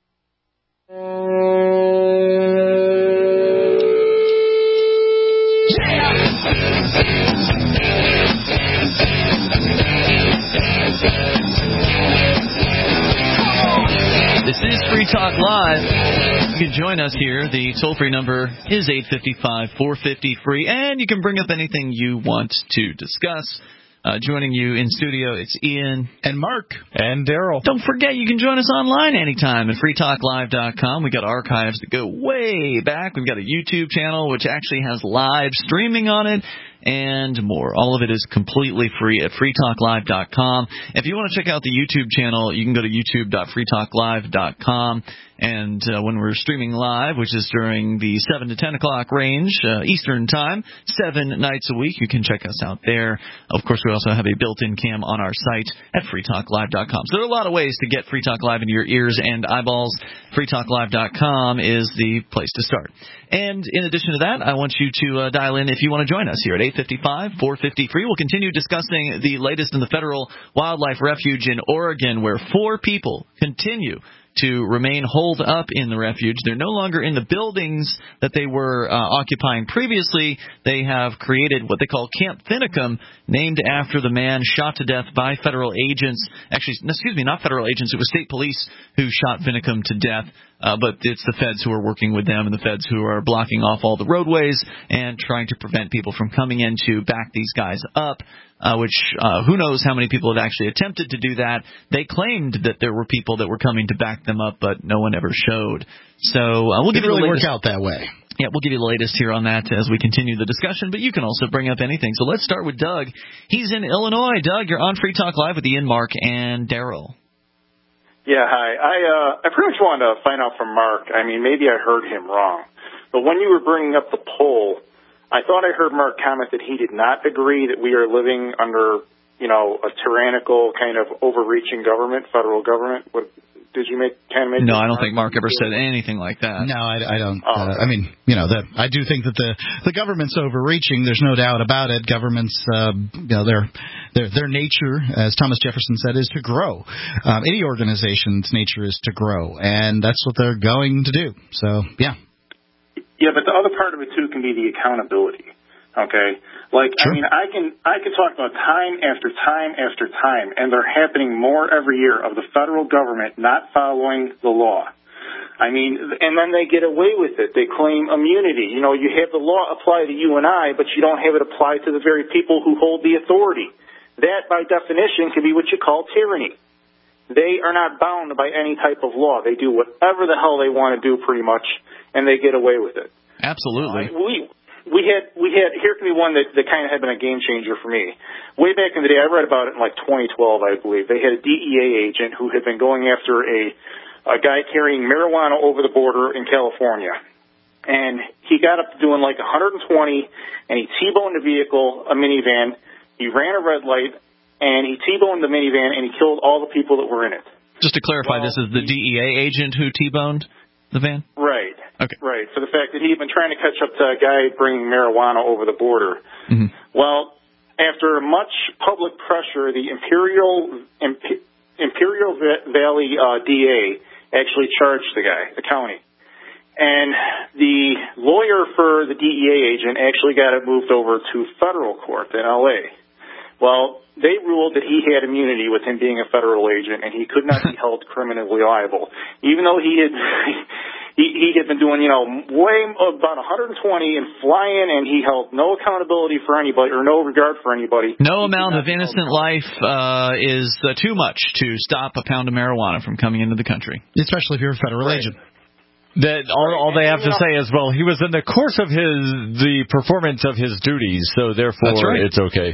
This is Free Talk Live. You can join us here. The toll-free number is eight five five, four five zero, free, and you can bring up anything you want to discuss. Uh, joining you in studio, it's Ian. And Mark. And Daryl. Don't forget, you can join us online anytime at free talk live dot com. We got archives that go way back. We've got a YouTube channel, which actually has live streaming on it, and more. All of it is completely free at free talk live dot com. If you want to check out the YouTube channel, you can go to youtube dot free talk live dot com. And uh, when we're streaming live, which is during the seven to ten o'clock range, uh, Eastern Time, seven nights a week, you can check us out there. Of course, we also have a built-in cam on our site at free talk live dot com. So there are a lot of ways to get Free Talk Live into your ears and eyeballs. free talk live dot com is the place to start. And in addition to that, I want you to uh, dial in if you want to join us here at eight five five, four five zero, free. We'll continue discussing the latest in the Federal Wildlife Refuge in Oregon, where four people continue to remain holed up in the refuge. They're no longer in the buildings that they were uh, occupying previously. They have created what they call Camp Finicum, named after the man shot to death by federal agents. Actually, excuse me, not federal agents. It was state police who shot Finicum to death. Uh, but it's the feds who are working with them and the feds who are blocking off all the roadways and trying to prevent people from coming in to back these guys up, uh, which uh, who knows how many people have actually attempted to do that. They claimed that there were people that were coming to back them up, but no one ever showed. So uh, we'll give it you really the latest. work out that way. Yeah, we'll give you the latest here on that as we continue the discussion, but you can also bring up anything. So let's start with Doug. He's in Illinois. Doug, you're on Free Talk Live with Ian, Mark, and Daryl. Yeah, hi. I uh, I pretty much wanted to find out from Mark. I mean, maybe I heard him wrong. But when you were bringing up the poll, I thought I heard Mark comment that he did not agree that we are living under, you know, a tyrannical kind of overreaching government, federal government. What, did you make kind of make? No, I don't think Mark ever said anything like that. No, I, I don't. Oh, uh, I mean, you know, that I do think that the the government's overreaching. There's no doubt about it. Governments, uh, you know, their their their nature, as Thomas Jefferson said, is to grow. Um, any organization's nature is to grow, and that's what they're going to do. So, yeah. Yeah, but the other part of it, too, can be the accountability. Okay? Like, sure. I mean, I can I can talk about time after time after time, and they're happening more every year of the federal government not following the law. I mean, and then they get away with it. They claim immunity. You know, you have the law apply to you and I, but you don't have it apply to the very people who hold the authority. That, by definition, can be what you call tyranny. They are not bound by any type of law. They do whatever the hell they want to do, pretty much, and they get away with it. Absolutely. Uh, we we had we had here can be one that, that kind of had been a game changer for me. Way back in the day, I read about it in like twenty twelve, I believe. They had a D E A agent who had been going after a a guy carrying marijuana over the border in California. And he got up to doing like one hundred twenty, and he T-boned a vehicle, a minivan. He ran a red light, and he T-boned the minivan, and he killed all the people that were in it. Just to clarify, well, this is the D E A agent who T-boned the van? Right. Okay. Right, for the fact that he had been trying to catch up to a guy bringing marijuana over the border. Mm-hmm. Well, after much public pressure, the Imperial Imp- Imperial Valley uh, D A actually charged the guy, the county. And the lawyer for the D E A agent actually got it moved over to federal court in L A. Well, they ruled that he had immunity with him being a federal agent, and he could not be held criminally liable, even though he had he, he had been doing, you know, way about one hundred twenty and flying, and he held no accountability for anybody or no regard for anybody. No amount of innocent life uh, is uh, too much to stop a pound of marijuana from coming into the country, especially if you're a federal right. agent. That all, all they have to say is, well, he was in the course of his the performance of his duties, so therefore right. it's okay.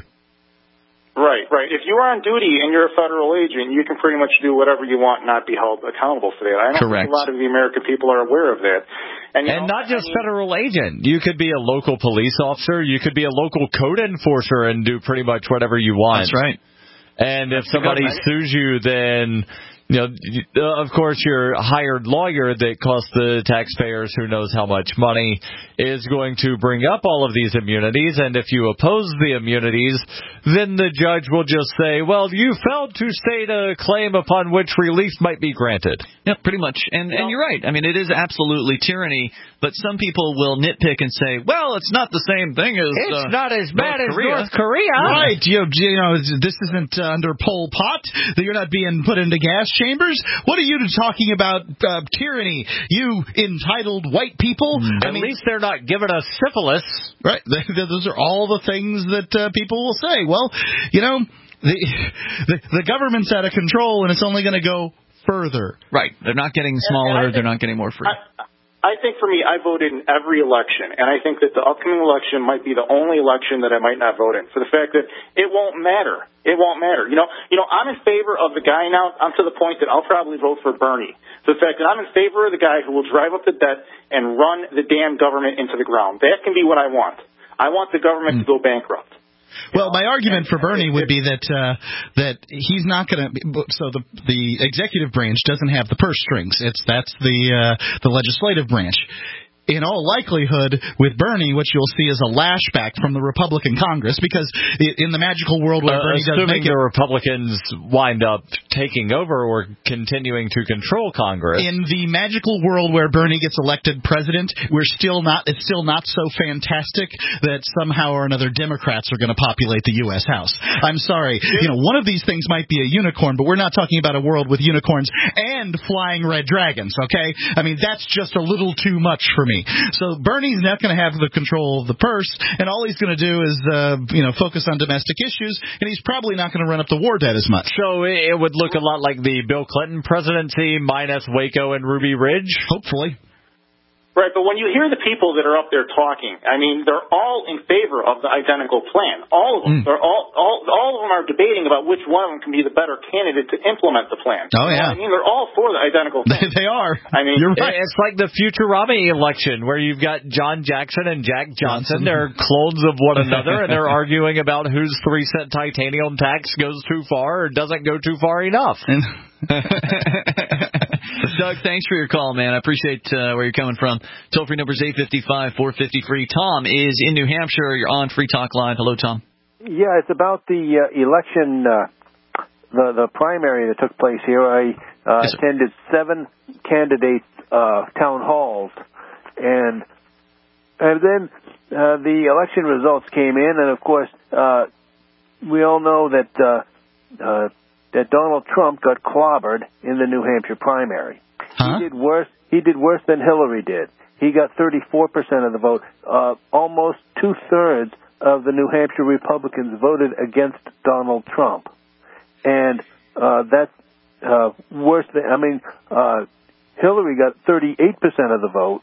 Right, right. If you're on duty and you're a federal agent, you can pretty much do whatever you want and not be held accountable for that. I don't Correct. think a lot of the American people are aware of that. And, you and know, not just I mean, federal agent. You could be a local police officer. You could be a local code enforcer and do pretty much whatever you want. That's right. And if somebody sues you, then... You know, of course, your hired lawyer that costs the taxpayers who knows how much money is going to bring up all of these immunities. And if you oppose the immunities, then the judge will just say, well, you failed to state a claim upon which relief might be granted. Yep, pretty much. And and you're right. I mean, it is absolutely tyranny. But some people will nitpick and say, well, it's not the same thing as It's uh, not as bad North as Korea. North Korea. Right. You know, you know, this isn't uh, under Pol Pot. That you're not being put into gas chambers. What are you talking about uh, tyranny? You entitled white people. Mm. I At mean, least they're not giving us syphilis. Right. Those are all the things that uh, people will say. Well, you know, the, the, the government's out of control, and it's only going to go further. Right. They're not getting smaller. They're not getting more free. I, I think for me, I voted in every election, and I think that the upcoming election might be the only election that I might not vote in, for the fact that it won't matter. It won't matter. You know, you know, I'm in favor of the guy now. I'm to the point that I'll probably vote for Bernie. The fact that I'm in favor of the guy who will drive up the debt and run the damn government into the ground. That can be what I want. I want the government mm. to go bankrupt. Well, my argument for Bernie would be that uh, that he's not going to. So the the executive branch doesn't have the purse strings. It's that's the uh, the legislative branch. In all likelihood, with Bernie, what you'll see is a lashback from the Republican Congress, because in the magical world where uh, Bernie does make it, the Republicans wind up taking over or continuing to control Congress. In the magical world where Bernie gets elected president, we're still not. It's still not so fantastic that somehow or another Democrats are going to populate the U S House. I'm sorry, you know, one of these things might be a unicorn, but we're not talking about a world with unicorns and flying red dragons. Okay, I mean that's just a little too much for me. So Bernie's not going to have the control of the purse, and all he's going to do is, uh, you know, focus on domestic issues, and he's probably not going to run up the war debt as much. So it would look a lot like the Bill Clinton presidency minus Waco and Ruby Ridge? Hopefully. Right, but when you hear the people that are up there talking, I mean, they're all in favor of the identical plan. All of them. Mm. They're all, all, all of them are debating about which one of them can be the better candidate to implement the plan. Oh, yeah. You know I mean, they're all for the identical plan. They are. I mean, you're right. It's like the Futurama election where you've got John Jackson and Jack Johnson. Johnson. They're clones of one another, and they're arguing about whose three cent titanium tax goes too far or doesn't go too far enough. Doug, thanks for your call, man. I appreciate uh, where you're coming from. Toll-free number is eight five five, four five zero, free. Tom is in New Hampshire. You're on Free Talk Live. Hello, Tom. Yeah, it's about the uh, election, uh, the the primary that took place here. I uh, yes, attended seven candidate uh, town halls, and and then uh, the election results came in, and of course, uh, we all know that uh, uh, that Donald Trump got clobbered in the New Hampshire primary. Huh? He did worse. He did worse than Hillary did. He got thirty-four percent of the vote. Uh, almost two thirds of the New Hampshire Republicans voted against Donald Trump, and uh, that's uh, worse than. I mean, uh, Hillary got thirty-eight percent of the vote.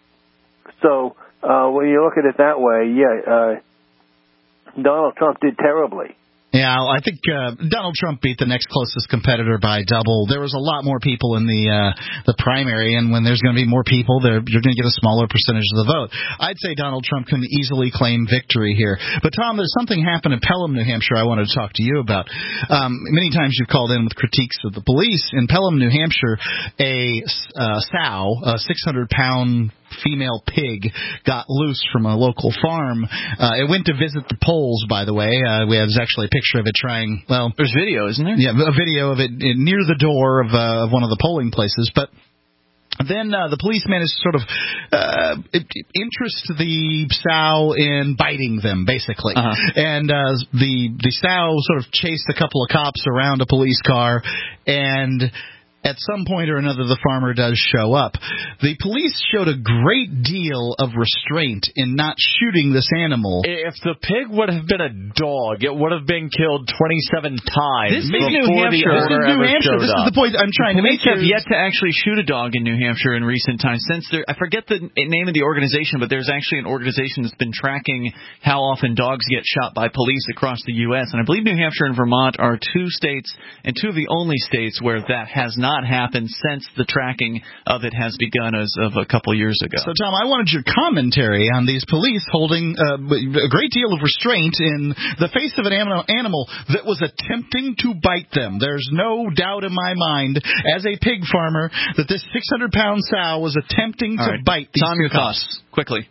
So uh, when you look at it that way, yeah, uh, Donald Trump did terribly. Yeah, I think uh, Donald Trump beat the next closest competitor by double. There was a lot more people in the uh, the primary, and when there's going to be more people, you're going to get a smaller percentage of the vote. I'd say Donald Trump can easily claim victory here. But, Tom, there's something happened in Pelham, New Hampshire I wanted to talk to you about. Um, many times you've called in with critiques of the police. In Pelham, New Hampshire, a uh, sow, a six hundred pound female pig, got loose from a local farm. Uh, it went to visit the polls, by the way. Uh, we have actually a picture of it trying, well... There's video, isn't there? Yeah, a video of it near the door of, uh, of one of the polling places. But then uh, the police managed to sort of uh, interest the sow in biting them, basically. Uh-huh. And uh, the, the sow sort of chased a couple of cops around a police car, and... at some point or another, the farmer does show up. The police showed a great deal of restraint in not shooting this animal. If the pig would have been a dog, it would have been killed twenty-seven times This is before New the Hampshire. owner This is New ever Hampshire. showed This up. is the point I'm trying to make. Police have yet to actually shoot a dog in New Hampshire in recent times. Since there, I forget the name of the organization, but there's actually an organization that's been tracking how often dogs get shot by police across the U S. And I believe New Hampshire and Vermont are two states, and two of the only states where that has not happened since the tracking of it has begun as of a couple years ago. So, Tom, I wanted your commentary on these police holding uh, a great deal of restraint in the face of an animal that was attempting to bite them. There's no doubt in my mind, as a pig farmer, that this six hundred pound sow was attempting All to right. bite these Tom, your cops. thoughts, quickly.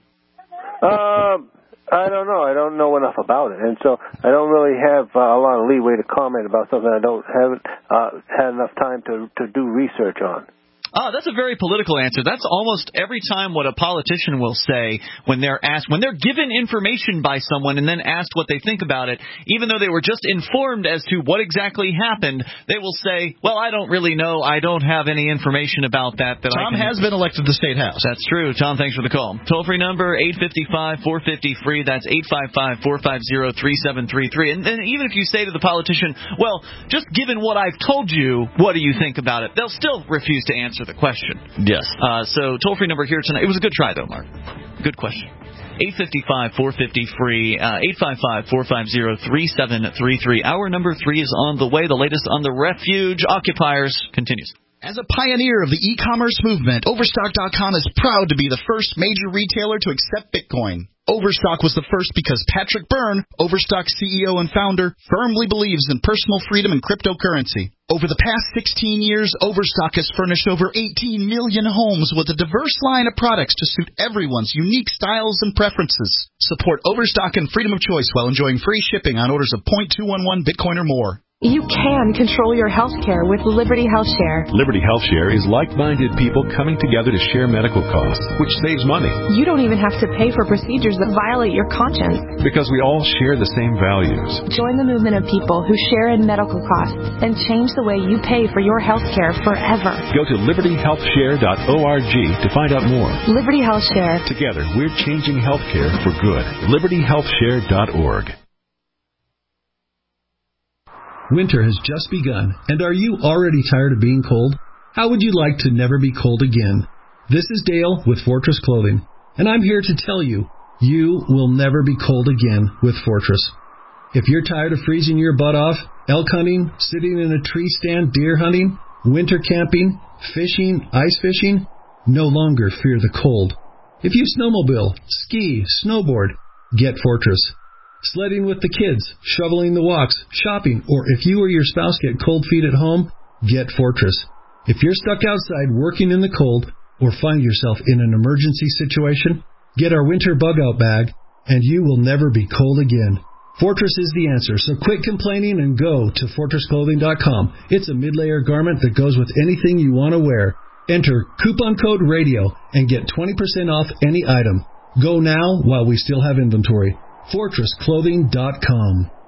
Um, I don't know. I don't know enough about it, and so I don't really have uh, a lot of leeway to comment about something I don't haven't uh, had enough time to to do research on. Oh, that's a very political answer. That's almost every time what a politician will say when they're asked, when they're given information by someone and then asked what they think about it, even though they were just informed as to what exactly happened, they will say, well, I don't really know. I don't have any information about that. that Tom I can... has been elected to the State House. That's true. Tom, thanks for the call. Toll-free number, eight five five, four five zero, free. That's eight five five, four five zero, three seven three three. And then even if you say to the politician, well, just given what I've told you, what do you think about it? They'll still refuse to answer the question. Yes. Uh, so toll-free number here tonight. It was a good try, though, Mark. Good question. eight five five, four five zero, free. Uh, eight five five, four five zero, three seven three three. Hour number three is on the way. The latest on the refuge occupiers continues. As a pioneer of the e-commerce movement, Overstock dot com is proud to be the first major retailer to accept Bitcoin. Overstock was the first because Patrick Byrne, Overstock's C E O and founder, firmly believes in personal freedom and cryptocurrency. Over the past sixteen years, Overstock has furnished over eighteen million homes with a diverse line of products to suit everyone's unique styles and preferences. Support Overstock and freedom of choice while enjoying free shipping on orders of zero point two one one Bitcoin or more. You can control your health care with Liberty Health Share. Liberty Health Share is like-minded people coming together to share medical costs, which saves money. You don't even have to pay for procedures that violate your conscience. Because we all share the same values. Join the movement of people who share in medical costs and change the way you pay for your health care forever. Go to liberty health share dot org to find out more. Liberty Health Share. Together, we're changing healthcare for good. liberty health share dot org. Winter has just begun, and are you already tired of being cold? How would you like to never be cold again? This is Dale with Fortress Clothing, and I'm here to tell you, you will never be cold again with Fortress. If you're tired of freezing your butt off, elk hunting, sitting in a tree stand deer hunting, winter camping, fishing, ice fishing, no longer fear the cold. If you snowmobile, ski, snowboard, get Fortress. Sledding with the kids, shoveling the walks, shopping, or if you or your spouse get cold feet at home, get Fortress. If you're stuck outside working in the cold or find yourself in an emergency situation, get our winter bug-out bag, and you will never be cold again. Fortress is the answer, so quit complaining and go to fortress clothing dot com. It's a mid-layer garment that goes with anything you want to wear. Enter coupon code RADIO and get twenty percent off any item. Go now while we still have inventory. fortress clothing dot com.